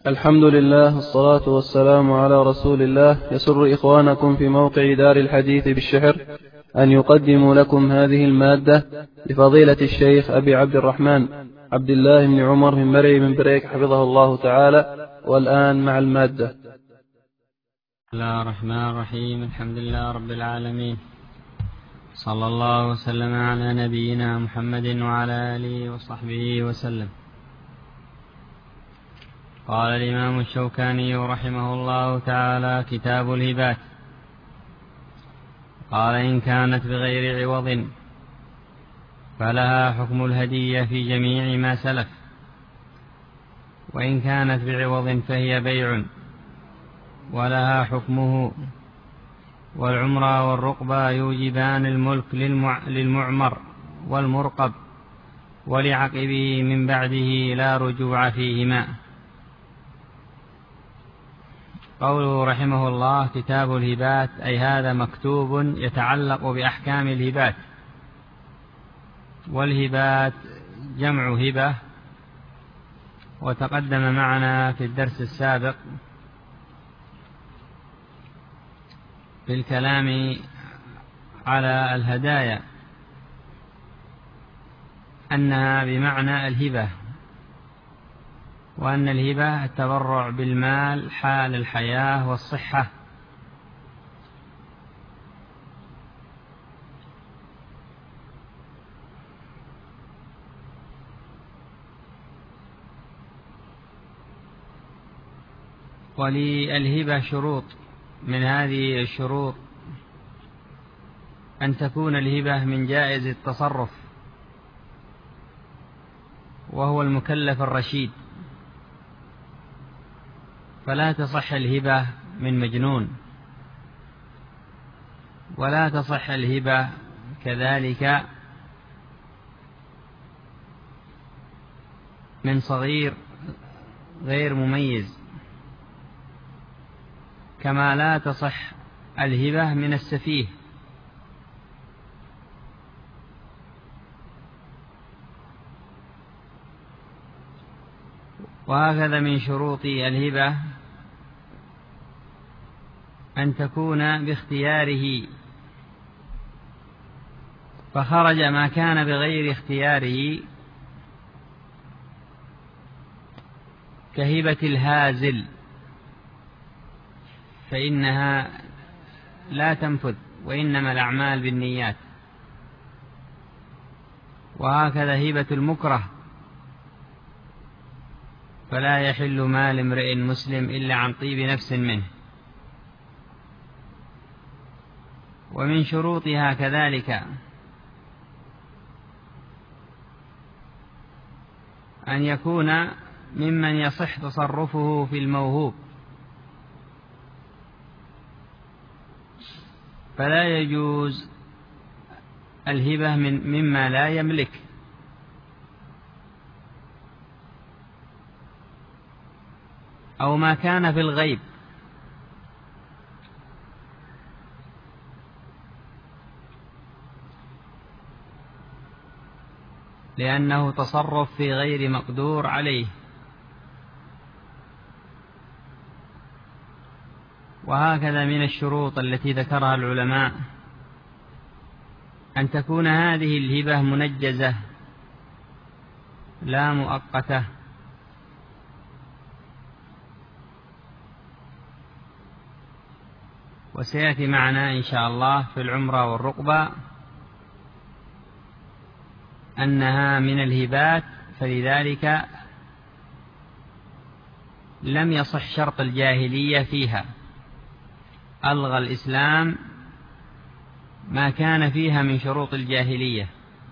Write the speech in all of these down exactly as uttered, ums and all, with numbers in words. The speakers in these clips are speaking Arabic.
الحمد لله، والصلاة والسلام على رسول الله. يسر إخوانكم في موقع دار الحديث بالشحر أن يقدموا لكم هذه المادة لفضيلة الشيخ أبي عبد الرحمن عبد الله بن عمر بن مرعي بن بريك حفظه الله تعالى. والآن مع المادة. بسم الله الرحمن الرحيم. الحمد لله رب العالمين، صلى الله وسلم على نبينا محمد وعلى آله وصحبه وسلم. قال الإمام الشوكاني رحمه الله تعالى: كتاب الهبات. قال: إن كانت بغير عوض فلها حكم الهدية في جميع ما سلف، وإن كانت بعوض فهي بيع ولها حكمه. والعمرة والرقبة يوجبان الملك للمعمر والمرقب ولعقبه من بعده لا رجوع فيهما. قوله رحمه الله كتاب الهبات، أي هذا مكتوب يتعلق بأحكام الهبات. والهبات جمع هبة، وتقدم معنا في الدرس السابق في الكلام على الهدايا أنها بمعنى الهبة، وأن الهبة التبرع بالمال حال الحياة والصحة. وللهبة شروط، من هذه الشروط أن تكون الهبة من جائز التصرف، وهو المكلف الرشيد، فلا تصح الهبة من مجنون، ولا تصح الهبة كذلك من صغير غير مميز، كما لا تصح الهبة من السفيه. وهكذا من شروط الهبة أن تكون باختياره، فخرج ما كان بغير اختياره كهبة الهازل، فإنها لا تنفذ، وإنما الأعمال بالنيات. وهكذا هبة المكره، فلا يحل مال امرئ مسلم إلا عن طيب نفس منه. ومن شروطها كذلك أن يكون ممن يصح تصرفه في الموهوب، فلا يجوز الهبة من مما لا يملك، أو ما كان في الغيب، لأنه تصرف في غير مقدور عليه. وهكذا من الشروط التي ذكرها العلماء أن تكون هذه الهبة منجزة لا مؤقتة، وسيأتي معنا إن شاء الله في العمرة والرقبة أنها من الهبات، فلذلك لم يصح شرط الجاهلية فيها، ألغى الإسلام ما كان فيها من شروط الجاهلية.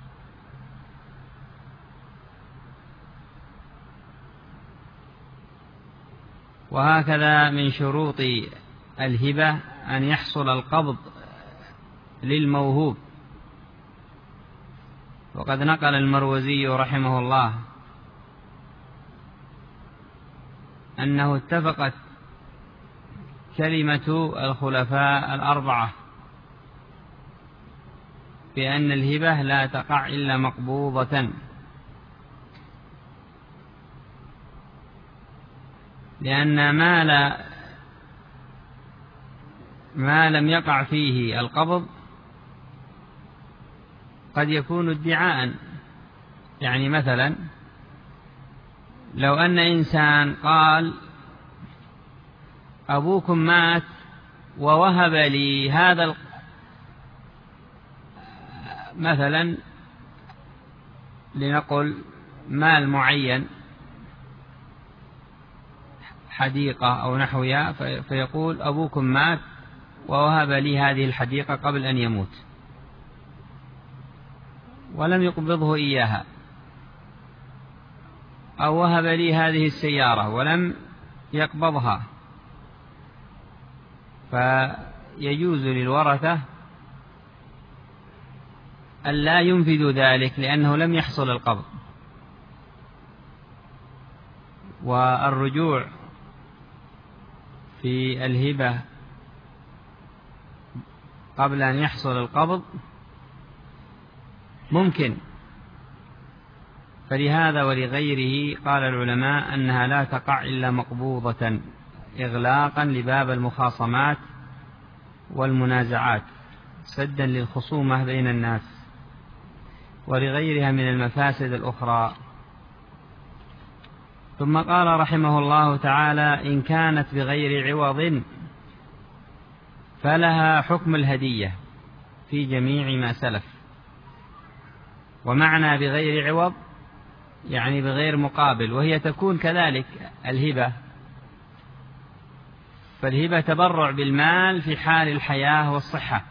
وهكذا من شروط الهبة أن يحصل القبض للموهوب. وقد نقل المروزي رحمه الله أنه اتفقت كلمة الخلفاء الأربعة بأن الهبة لا تقع إلا مقبوضة، لأن ما, لا ما لم يقع فيه القبض قد يكون ادعاء. يعني مثلا لو أن إنسان قال أبوكم مات ووهب لي هذا مثلا لنقل مال معين، حديقة أو نحوها، فيقول أبوكم مات ووهب لي هذه الحديقة قبل أن يموت ولم يقبضه إياها، أو وهب لي هذه السيارة ولم يقبضها، فيجوز للورثة أن لا ينفذوا ذلك لأنه لم يحصل القبض. والرجوع في الهبة قبل أن يحصل القبض ممكن، فلهذا ولغيره قال العلماء أنها لا تقع إلا مقبوضة إغلاقا لباب المخاصمات والمنازعات سدا للخصومة بين الناس ولغيرها من المفاسد الأخرى. ثم قال رحمه الله تعالى: إن كانت بغير عوض فلها حكم الهدية في جميع ما سلف. ومعنى بغير عوض يعني بغير مقابل، وهي تكون كذلك الهبة، فالهبة تبرع بالمال في حال الحياة والصحة.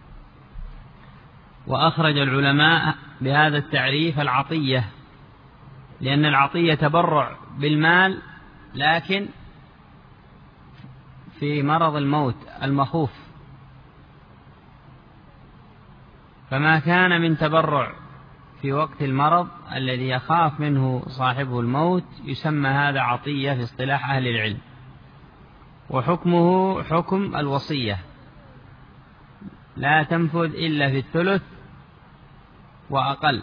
وأخرج العلماء بهذا التعريف العطية، لأن العطية تبرع بالمال لكن في مرض الموت المخوف، فما كان من تبرع في وقت المرض الذي يخاف منه صاحبه الموت يسمى هذا عطية في اصطلاح أهل العلم، وحكمه حكم الوصية، لا تنفذ إلا في الثلث وأقل،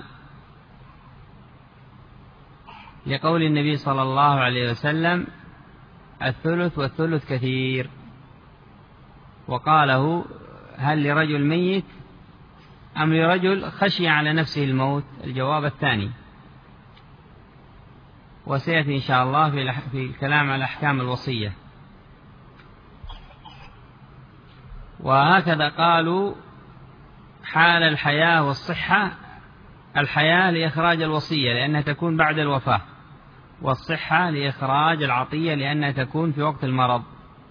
لقول النبي صلى الله عليه وسلم: الثلث والثلث كثير. وقاله: هل لرجل ميت أم لرجل خشي على نفسه الموت؟ الجواب الثاني. وسيأتي إن شاء الله في الكلام على أحكام الوصية. وهكذا قالوا حال الحياة والصحة: الحياة لإخراج الوصية لأنها تكون بعد الوفاة، والصحة لإخراج العطية لأنها تكون في وقت المرض.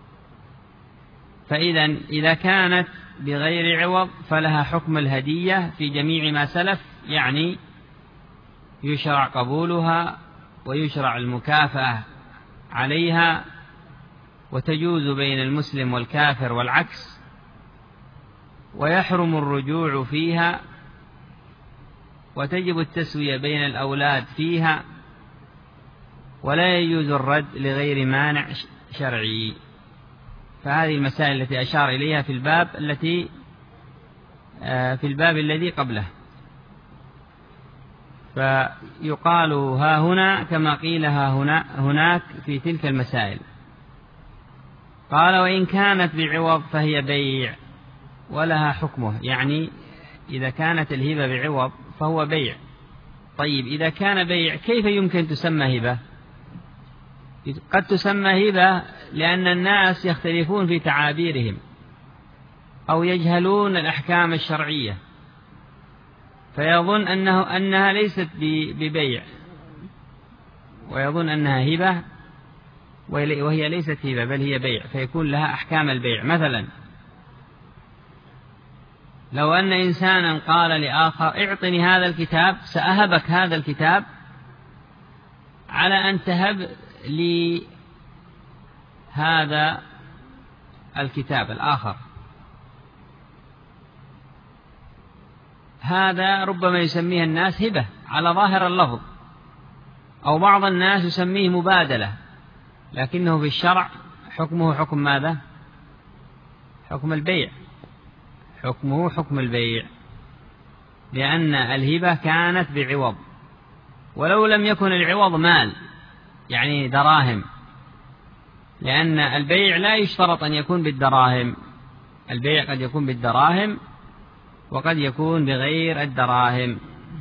فإذا إذا كانت بغير عوض فلها حكم الهدية في جميع ما سلف، يعني يشرع قبولها ويشرع المكافأة عليها، وتجوز بين المسلم والكافر والعكس، ويحرم الرجوع فيها، وتجب التسوية بين الأولاد فيها، ولا يجوز الرد لغير مانع شرعي. فهذه المسائل التي أشار إليها في الباب التي في الباب الذي قبله. فيقال ها هنا كما قيل ها هنا هناك في تلك المسائل. قال: وإن كانت بعوض فهي بيع ولها حكمه، يعني إذا كانت الهبة بعوض فهو بيع. طيب إذا كان بيع كيف يمكن تسمى هبة؟ قد تسمى هبة لأن الناس يختلفون في تعابيرهم أو يجهلون الأحكام الشرعية، فيظن أنه أنها ليست ببيع، ويظن أنها هبة وهي ليست هبة بل هي بيع، فيكون لها أحكام البيع. مثلا لو أن إنسانا قال لآخر: اعطني هذا الكتاب سأهبك هذا الكتاب على أن تهب لي هذا الكتاب الآخر، هذا ربما يسميه الناس هبة على ظاهر اللفظ، أو بعض الناس يسميه مبادلة، لكنه في الشرع حكمه حكم ماذا؟ حكم البيع، حكمه حكم البيع، لأن الهبة كانت بعوض، ولو لم يكن العوض مال يعني دراهم لأن البيع لا يشترط أن يكون بالدراهم، البيع قد يكون بالدراهم وقد يكون بغير الدراهم،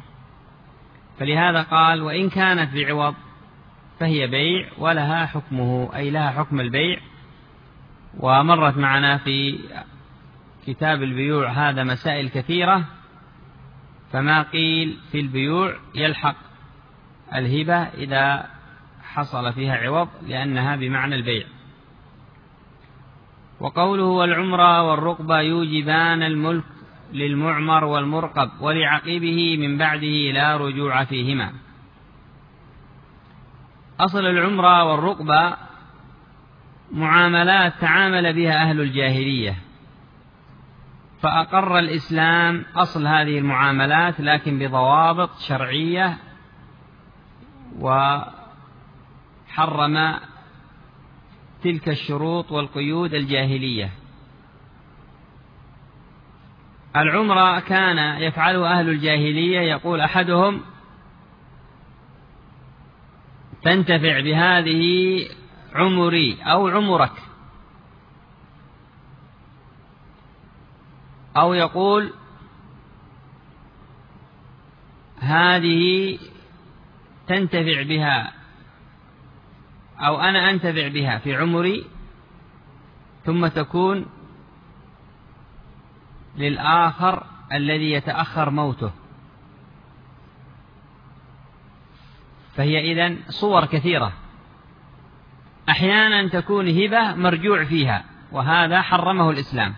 فلهذا قال وإن كانت بعوض فهي بيع ولها حكمه، أي لها حكم البيع. ومرت معنا في كتاب البيوع هذا مسائل كثيرة، فما قيل في البيوع يلحق الهبة إذا حصل فيها عوض لأنها بمعنى البيع. وقوله والعمرة والرقبة يوجبان الملك للمعمر والمرقب ولعقبه من بعده لا رجوع فيهما. أصل العمرة والرقبة معاملات تعامل بها أهل الجاهلية، فأقر الإسلام أصل هذه المعاملات لكن بضوابط شرعية، وحرم تلك الشروط والقيود الجاهلية. العمرة كان يفعله أهل الجاهلية، يقول أحدهم تنتفع بهذه عمري أو عمرك، أو يقول هذه تنتفع بها أو أنا أنتفع بها في عمري، ثم تكون للآخر الذي يتأخر موته. فهي إذن صور كثيرة، أحيانا تكون هبة مرجوع فيها وهذا حرمه الإسلام،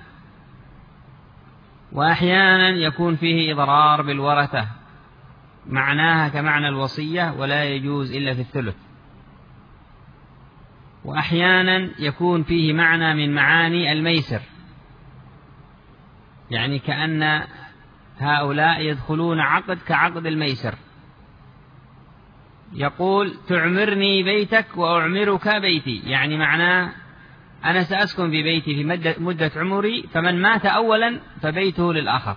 وأحيانا يكون فيه إضرار بالورثة معناها كمعنى الوصية ولا يجوز إلا في الثلث، وأحيانا يكون فيه معنى من معاني الميسر، يعني كأن هؤلاء يدخلون عقد كعقد الميسر، يقول تعمرني بيتك وأعمرك بيتي، يعني معناه أنا سأسكن في بيتي في مدة عمري، فمن مات أولا فبيته للآخر،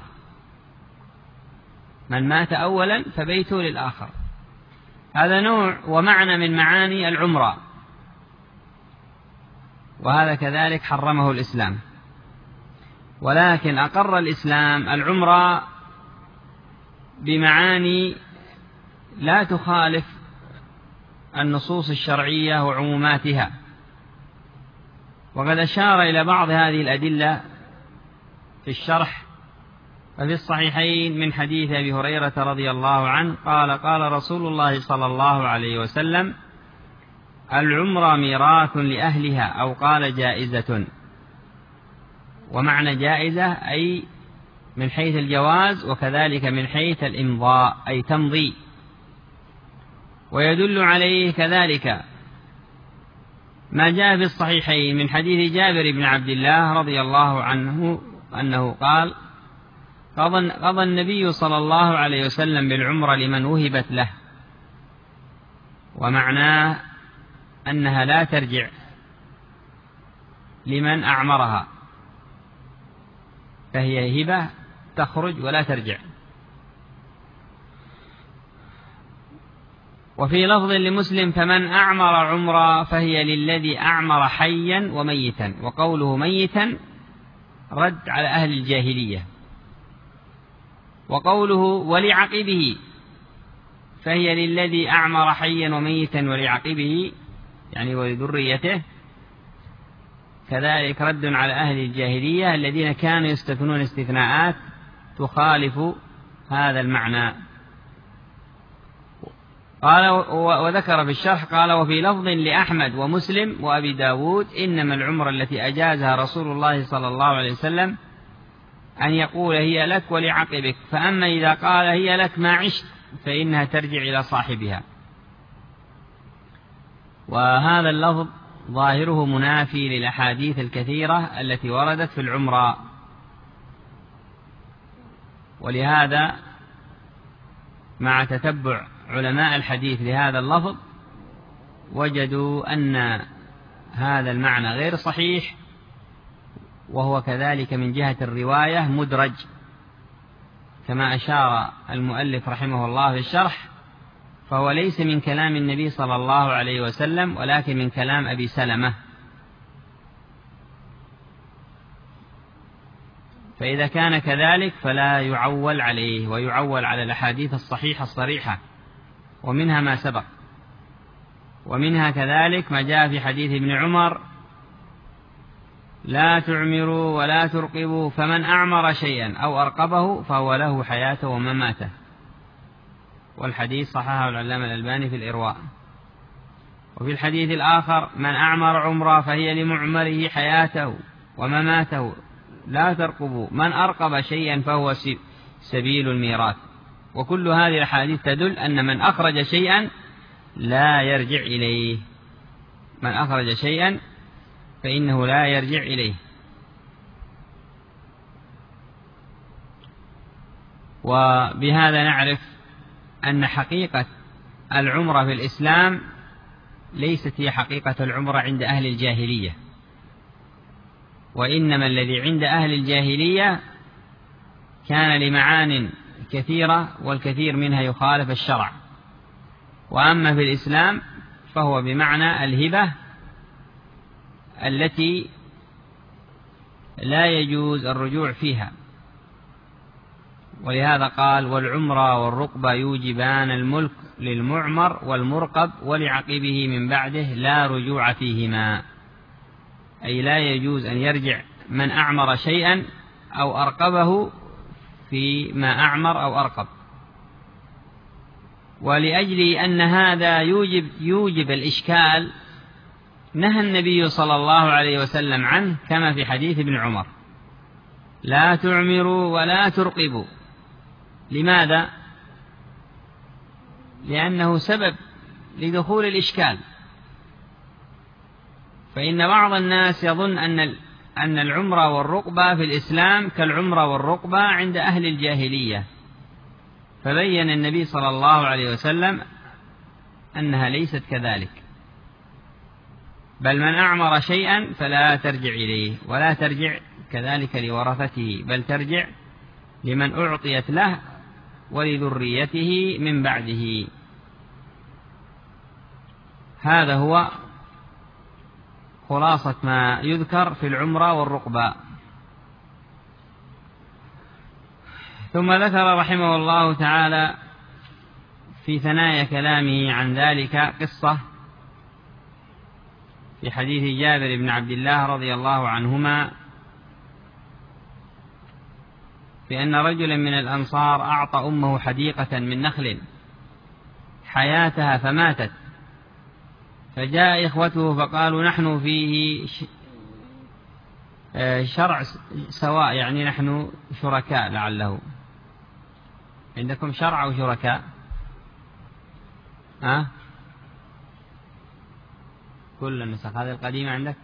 من مات أولا فبيته للآخر. هذا نوع ومعنى من معاني العمرة، وهذا كذلك حرمه الإسلام. ولكن أقر الإسلام العمرة بمعاني لا تخالف النصوص الشرعية وعموماتها، وقد أشار إلى بعض هذه الأدلة في الشرح. ففي الصحيحين من حديث أبي هريرة رضي الله عنه قال قال رسول الله صلى الله عليه وسلم العمرة ميراث لأهلها، أو قال جائزة. ومعنى جائزة أي من حيث الجواز، وكذلك من حيث الإمضاء أي تمضي. ويدل عليه كذلك ما جاء في الصحيحين من حديث جابر بن عبد الله رضي الله عنه أنه قال قضى النبي صلى الله عليه وسلم بالعمرة لمن وهبت له، ومعناه أنها لا ترجع لمن أعمرها، فهي هبة تخرج ولا ترجع. وفي لفظ لمسلم فمن أعمر عمرة فهي للذي أعمر حيا وميتا، وقوله ميتا رد على أهل الجاهلية. وقوله ولعقبه فهي للذي أعمر حيا وميتا ولعقبه يعني ولذريته، كذلك رد على أهل الجاهلية الذين كانوا يستثنون استثناءات تخالف هذا المعنى. قال وذكر في الشرح قال وفي لفظ لأحمد ومسلم وأبي داود إنما العمرة التي أجازها رسول الله صلى الله عليه وسلم أن يقول هي لك ولعقبك، فأما إذا قال هي لك ما عشت فإنها ترجع إلى صاحبها. وهذا اللفظ ظاهره منافي للأحاديث الكثيرة التي وردت في العمرة، ولهذا مع تتبع علماء الحديث لهذا اللفظ وجدوا أن هذا المعنى غير صحيح، وهو كذلك من جهة الرواية مدرج كما أشار المؤلف رحمه الله في الشرح، فهو ليس من كلام النبي صلى الله عليه وسلم ولكن من كلام أبي سلمة فإذا كان كذلك فلا يعول عليه، ويعول على الأحاديث الصحيحة الصريحة، ومنها ما سبق، ومنها كذلك ما جاء في حديث ابن عمر: لا تعمروا ولا ترقبوا، فمن أعمر شيئا أو أرقبه فهو له حياته ومماته. والحديث صححه العلامة الألباني في الإرواء. وفي الحديث الآخر: من أعمر عمره فهي لمعمره حياته ومماته لا ترقبوا، من أرقب شيئا فهو سبيل الميراث. وكل هذه الحديث تدل أن من أخرج شيئا لا يرجع إليه، من أخرج شيئا فإنه لا يرجع إليه. وبهذا نعرف أن حقيقة العمرة في الإسلام ليست هي حقيقة العمرة عند أهل الجاهلية، وإنما الذي عند أهل الجاهلية كان لمعان كثيرة، والكثير منها يخالف الشرع. وأما في الإسلام فهو بمعنى الهبة التي لا يجوز الرجوع فيها. ولهذا قال: والعمرة والرقبة يوجبان الملك للمعمر والمرقب ولعقبه من بعده لا رجوع فيهما، أي لا يجوز أن يرجع من أعمر شيئا أو أرقبه فيما أعمر أو أرقب. ولأجل أن هذا يوجب, يوجب الإشكال نهى النبي صلى الله عليه وسلم عنه، كما في حديث ابن عمر: لا تعمروا ولا ترقبوا. لماذا؟ لأنه سبب لدخول الإشكال. فإن بعض الناس يظن أن أن العمرة والرقبة في الإسلام كالعمرة والرقبة عند أهل الجاهلية، فبين النبي صلى الله عليه وسلم أنها ليست كذلك، بل من أعمر شيئا فلا ترجع إليه، ولا ترجع كذلك لورثته، بل ترجع لمن أعطيت له ولذريته من بعده. هذا هو خلاصة ما يذكر في العمرة والرقبة. ثم ذكر رحمه الله تعالى في ثنايا كلامه عن ذلك قصة في حديث جابر بن عبد الله رضي الله عنهما في أن رجلا من الأنصار أعطى أمه حديقة من نخل حياتها فماتت، فجاء إخوته فقالوا: نحن فيه شرع سواء، يعني نحن شركاء. لعله عندكم شرع أو شركاء؟ ها؟ كل النسخ هذه القديمة عندك؟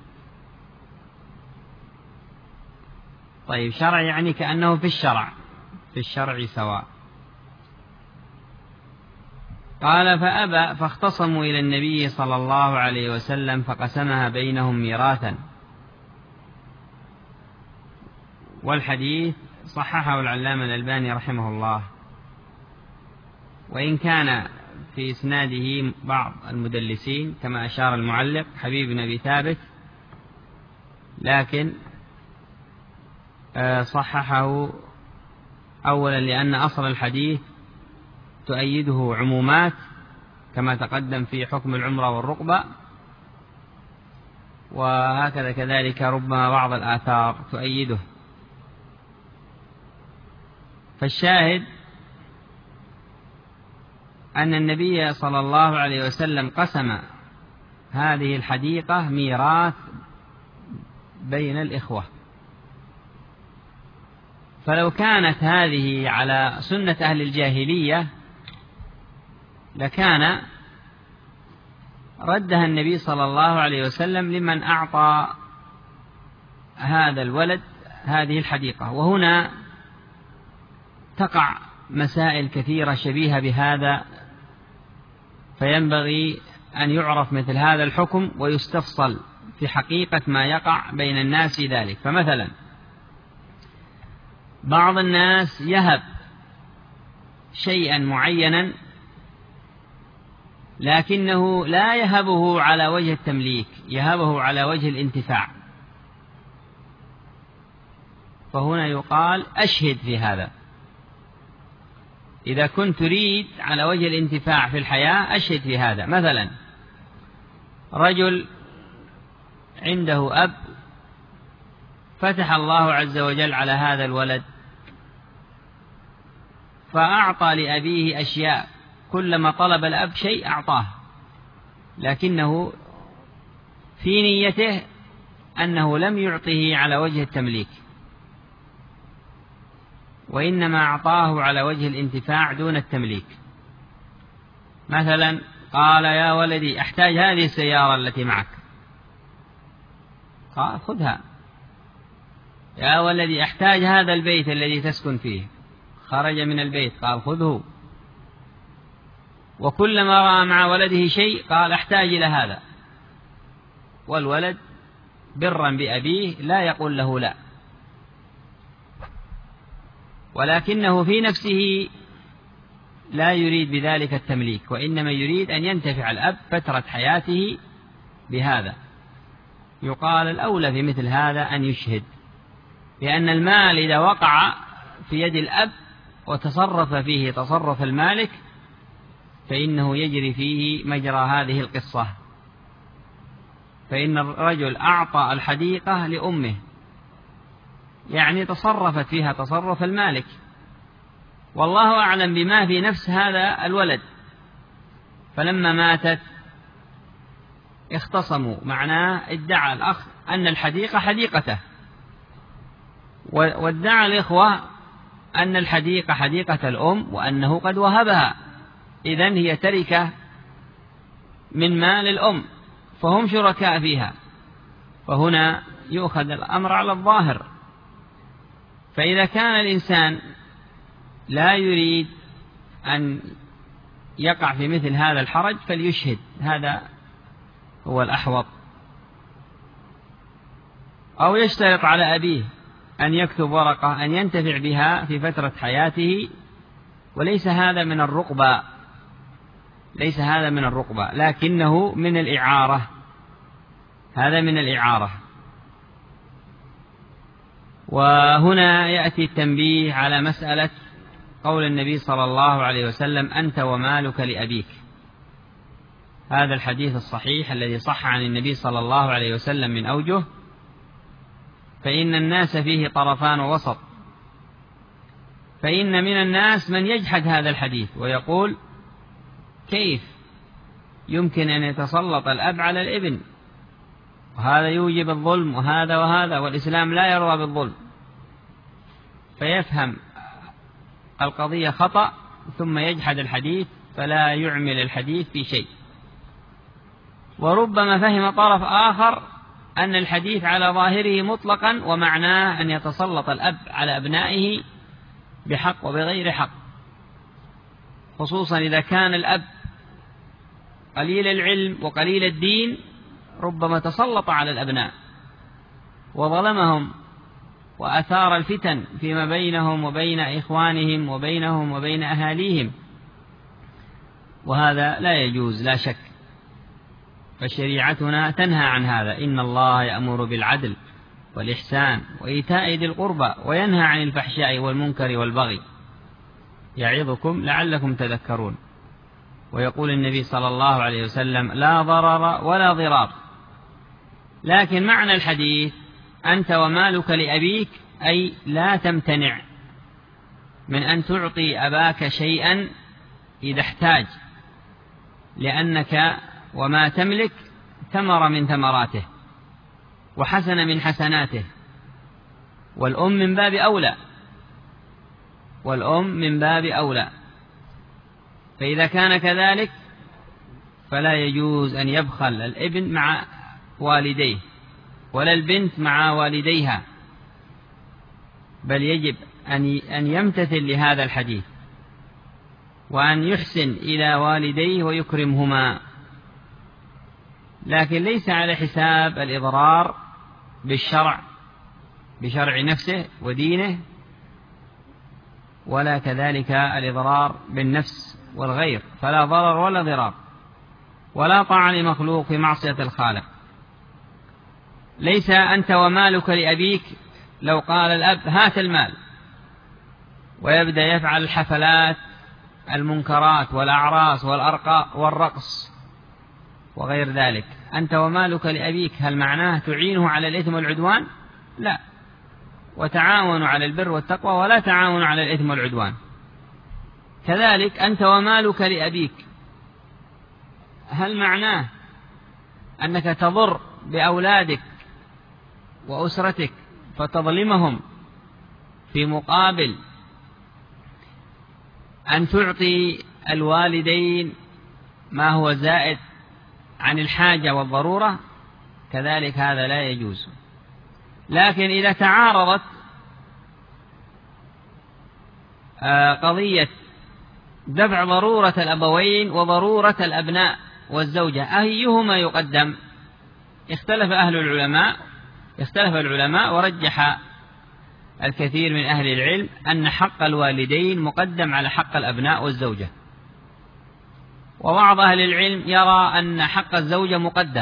طيب، شرع يعني كأنه في الشرع، في الشرع سواء. قال: فأبى، فاختصموا إلى النبي صلى الله عليه وسلم فقسمها بينهم ميراثا. والحديث صححه العلامة الألباني رحمه الله، وإن كان في إسناده بعض المدلسين كما أشار المعلق حبيب بن أبي ثابت، لكن صححه أولا لأن أصل الحديث تؤيده عمومات كما تقدم في حكم العمرة والرقبة، وهكذا كذلك ربما بعض الآثار تؤيده. فالشاهد أن النبي صلى الله عليه وسلم قسم هذه الحديقة ميراث بين الإخوة. فلو كانت هذه على سنة أهل الجاهلية لكان ردها النبي صلى الله عليه وسلم لمن أعطى هذا الولد هذه الحديقة. وهنا تقع مسائل كثيرة شبيهة بهذا، فينبغي أن يعرف مثل هذا الحكم ويستفصل في حقيقة ما يقع بين الناس ذلك. فمثلا بعض الناس يهب شيئا معينا لكنه لا يهبه على وجه التمليك، يهبه على وجه الانتفاع. فهنا يقال أشهد في هذا. إذا كنت تريد على وجه الانتفاع في الحياة أشهد في هذا. مثلا رجل عنده أب فتح الله عز وجل على هذا الولد فأعطى لأبيه أشياء، كلما طلب الأب شيء أعطاه، لكنه في نيته أنه لم يعطه على وجه التمليك، وإنما أعطاه على وجه الانتفاع دون التمليك. مثلا قال يا ولدي أحتاج هذه السيارة التي معك، قال خذها. يا ولدي أحتاج هذا البيت الذي تسكن فيه، خرج من البيت قال خذه. وكلما رأى مع ولده شيء قال أحتاج إلى هذا، والولد برا بأبيه لا يقول له لا، ولكنه في نفسه لا يريد بذلك التمليك، وإنما يريد أن ينتفع الأب فترة حياته بهذا. يقال الأولى في مثل هذا أن يشهد، لأن المال إذا وقع في يد الأب وتصرف فيه تصرف المالك فإنه يجري فيه مجرى هذه القصة. فإن الرجل أعطى الحديقة لأمه، يعني تصرفت فيها تصرف المالك، والله أعلم بما في نفس هذا الولد. فلما ماتت اختصموا، معناه ادعى الأخ أن الحديقة حديقته، وادعى الإخوة أن الحديقة حديقة الأم وأنه قد وهبها، إذن هي تركة من مال الأم، فهم شركاء فيها. فهنا يؤخذ الأمر على الظاهر. فإذا كان الإنسان لا يريد أن يقع في مثل هذا الحرج فليشهد، هذا هو الأحوط. أو يشترط على أبيه أن يكتب ورقة أن ينتفع بها في فترة حياته، وليس هذا من الرقبة، ليس هذا من الرقبة، لكنه من الإعارة، هذا من الإعارة. وهنا يأتي التنبيه على مسألة قول النبي صلى الله عليه وسلم أنت ومالك لأبيك. هذا الحديث الصحيح الذي صح عن النبي صلى الله عليه وسلم من أوجه، فإن الناس فيه طرفان وسط. فإن من الناس من يجحد هذا الحديث ويقول كيف يمكن أن يتسلط الأب على الابن، وهذا يوجب الظلم وهذا وهذا، والإسلام لا يرضى بالظلم، فيفهم القضية خطأ ثم يجحد الحديث فلا يعمل الحديث في شيء. وربما فهم طرف آخر أن الحديث على ظاهره مطلقا ومعناه أن يتسلط الأب على أبنائه بحق وبغير حق، خصوصا إذا كان الأب قليل العلم وقليل الدين، ربما تسلط على الأبناء وظلمهم وأثار الفتن فيما بينهم وبين إخوانهم وبينهم وبين أهاليهم، وهذا لا يجوز لا شك. فشريعتنا تنهى عن هذا، إن الله يأمر بالعدل والإحسان وإيتاء ذي القربى وينهى عن الفحشاء والمنكر والبغي يعظكم لعلكم تذكرون. ويقول النبي صلى الله عليه وسلم لا ضرر ولا ضرار. لكن معنى الحديث أنت ومالك لأبيك أي لا تمتنع من أن تعطي أباك شيئا إذا احتاج، لأنك وما تملك ثمر من ثمراته وحسن من حسناته، والأم من باب أولى، والأم من باب أولى. فإذا كان كذلك فلا يجوز أن يبخل الابن مع والديه ولا البنت مع والديها، بل يجب أن يمتثل لهذا الحديث وأن يحسن إلى والديه ويكرمهما، لكن ليس على حساب الإضرار بالشرع بشرع نفسه ودينه، ولا كذلك الإضرار بالنفس والغير، فلا ضرر ولا ضرار، ولا طاعة لمخلوق في معصية الخالق. ليس أنت ومالك لأبيك لو قال الأب هات المال ويبدأ يفعل الحفلات المنكرات والأعراس والأرقاء والرقص وغير ذلك، أنت ومالك لأبيك، هل معناه تعينه على الإثم والعدوان؟ لا، وتعاونوا على البر والتقوى ولا تعاونوا على الإثم والعدوان. كذلك أنت ومالك لأبيك، هل معناه أنك تضر بأولادك وأسرتك فتظلمهم في مقابل أن تعطي الوالدين ما هو زائد عن الحاجة والضرورة؟ كذلك هذا لا يجوز. لكن إذا تعارضت قضية دفع ضرورة الأبوين وضرورة الأبناء والزوجة، أيهما يقدم؟ اختلف أهل العلماء اختلف العلماء ورجح الكثير من أهل العلم أن حق الوالدين مقدم على حق الأبناء والزوجة، وبعض أهل العلم يرى أن حق الزوجة مقدم،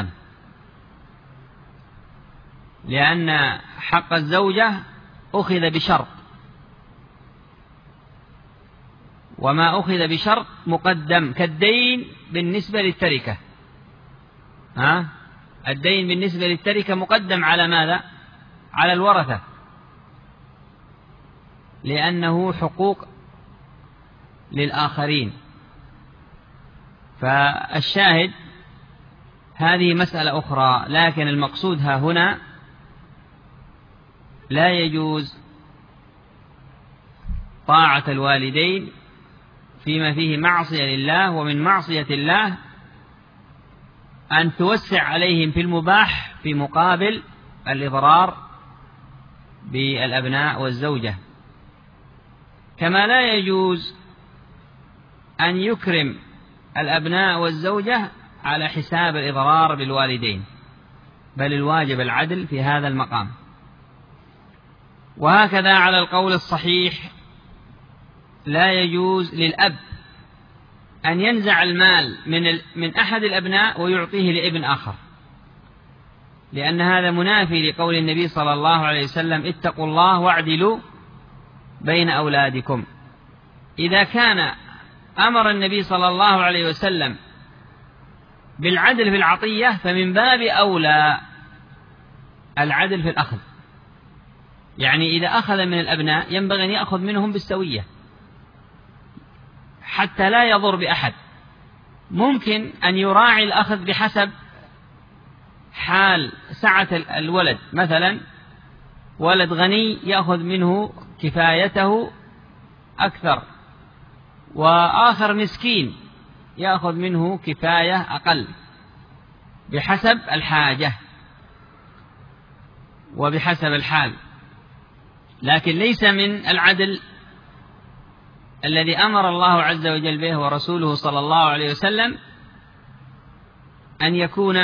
لأن حق الزوجة أخذ بشرط، وما أخذ بشرط مقدم، كالدين بالنسبة للتركة. ها؟ الدين بالنسبة للتركة مقدم على ماذا؟ على الورثة، لأنه حقوق للآخرين. فالشاهد هذه مسألة أخرى، لكن المقصود ها هنا لا يجوز طاعة الوالدين فيما فيه معصية لله، ومن معصية الله أن توسع عليهم في المباح في مقابل الإضرار بالأبناء والزوجة. كما لا يجوز أن يكرم الأبناء والزوجة على حساب الإضرار بالوالدين، بل الواجب العدل في هذا المقام. وهكذا على القول الصحيح لا يجوز للأب أن ينزع المال من من أحد الأبناء ويعطيه لابن آخر، لأن هذا منافي لقول النبي صلى الله عليه وسلم اتقوا الله واعدلوا بين أولادكم. إذا كان أمر النبي صلى الله عليه وسلم بالعدل في العطية، فمن باب أولى العدل في الأخذ. يعني إذا أخذ من الأبناء ينبغي أن يأخذ منهم بالسوية حتى لا يضر بأحد. ممكن أن يراعي الأخذ بحسب حال سعة الولد، مثلا ولد غني يأخذ منه كفايته أكثر، وآخر مسكين يأخذ منه كفاية أقل، بحسب الحاجة وبحسب الحال. لكن ليس من العدل الذي أمر الله عز وجل به ورسوله صلى الله عليه وسلم أن يكون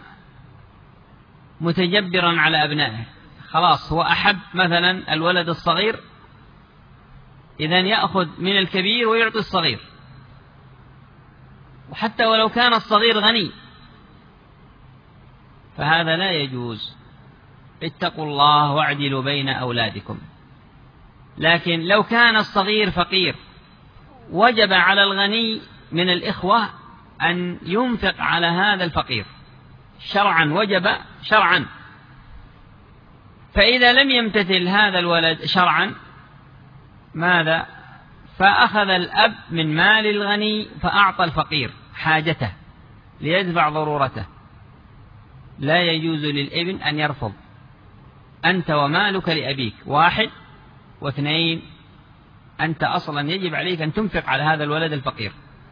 متجبرا على أبنائه. خلاص هو أحب مثلا الولد الصغير، إذن يأخذ من الكبير ويعطي الصغير، وحتى ولو كان الصغير غني فهذا لا يجوز. اتقوا الله واعدلوا بين أولادكم. لكن لو كان الصغير فقير وجب على الغني من الإخوة أن ينفق على هذا الفقير شرعا، وجب شرعا. فإذا لم يمتثل هذا الولد شرعا ماذا؟ فأخذ الأب من مال الغني فأعطى الفقير حاجته ليدفع ضرورته. لا يجوز للابن أن يرفض. أنت ومالك لأبيك، واحد. واثنين، أنت أصلا يجب عليك أن تنفق على هذا الولد الفقير.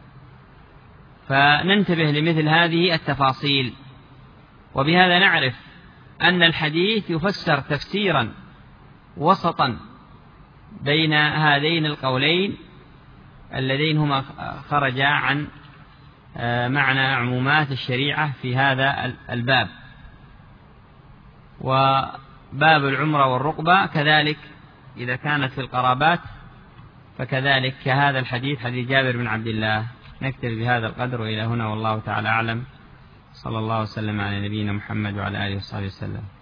فننتبه لمثل هذه التفاصيل. وبهذا نعرف أن الحديث يفسر تفسيرا وسطا بين هذين القولين اللذين هما خرجا عن معنى عمومات الشريعة في هذا الباب. وباب العمرة والرقبة كذلك إذا كانت في القرابات فكذلك كهذا الحديث، حديث جابر بن عبد الله. نكتفي بهذا القدر وإلى هنا، والله تعالى أعلم. صلى الله وسلم على نبينا محمد وعلى آله وصحبه وسلم.